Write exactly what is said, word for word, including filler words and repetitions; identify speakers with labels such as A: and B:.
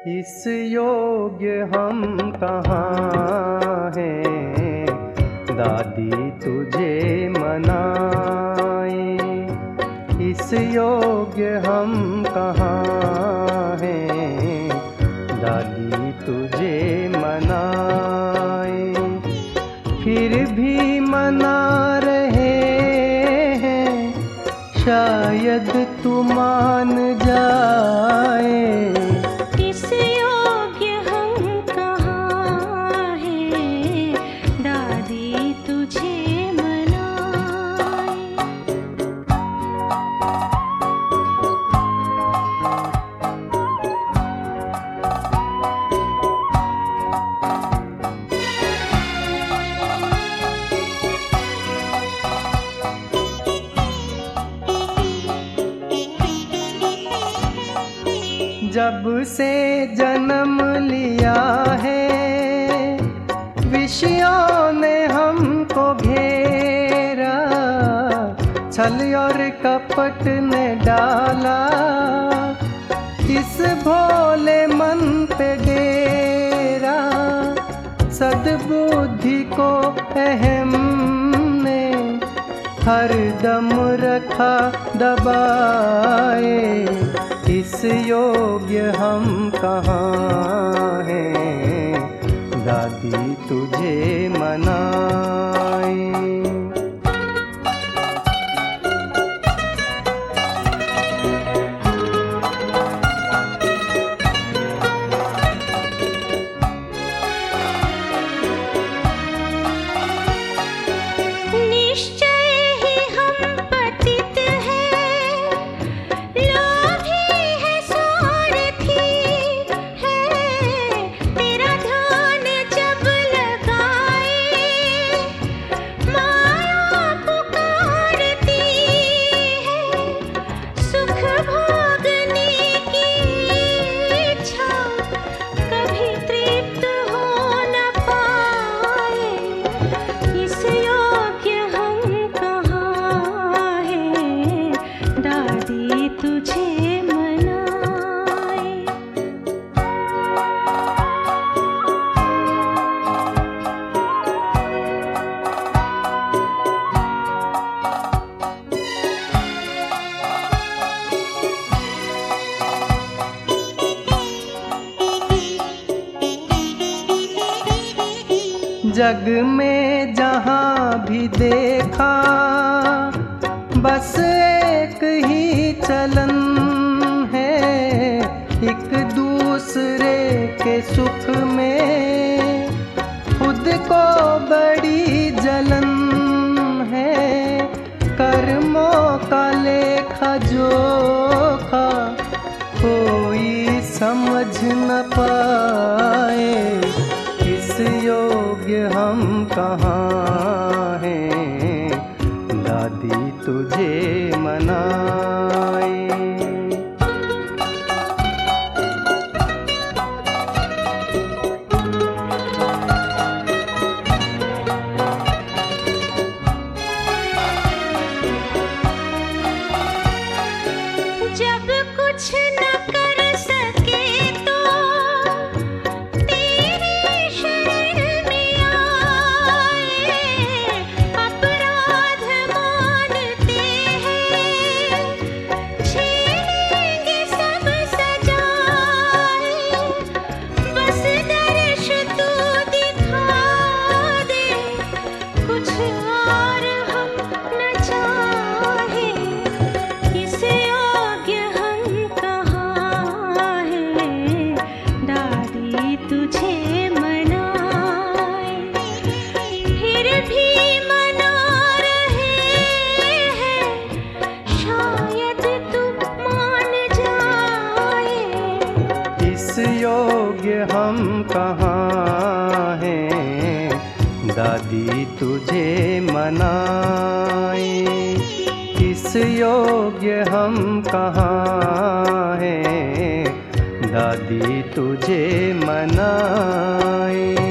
A: इस योग्य हम कहाँ हैं, दादी तुझे मनाएं। इस योग्य हम कहाँ हैं, दादी तुझे मनाएं। फिर भी मना रहे हैं, शायद तू मान जाए। जब से जन्म लिया है, विषयों ने हमको घेरा, छल और कपट ने डाला इस भोले मन पे डेरा। सद्बुद्धि को अहम ने हर दम रखा दबाए। इस योग्य हम कहाँ हैं, दादी तुझे मनाएं। जग में जहाँ भी देखा, बस एक ही चलन है। एक दूसरे के सुख में खुद को बड़ी जलन है। कर्मों का लेखा जोखा कोई समझ न पाए। इस योग्य हम कहाँ हैं, दादी तुझे मनाएं।
B: जब कुछ न कर सके तो तेरे शरण में आए। अपराध मानते हैं, झेलेंगे सब सजाएं। बस दर्श तू दिखा दे, कुछ और हम न चाहे। इस तुझे मनाए। फिर भी मना रहे हैं, शायद तू मान जाए।
A: इस योग्य हम कहाँ हैं, दादी तुझे मनाएं। इस योग्य हम कहाँ हैं, दादी तुझे मनाएं।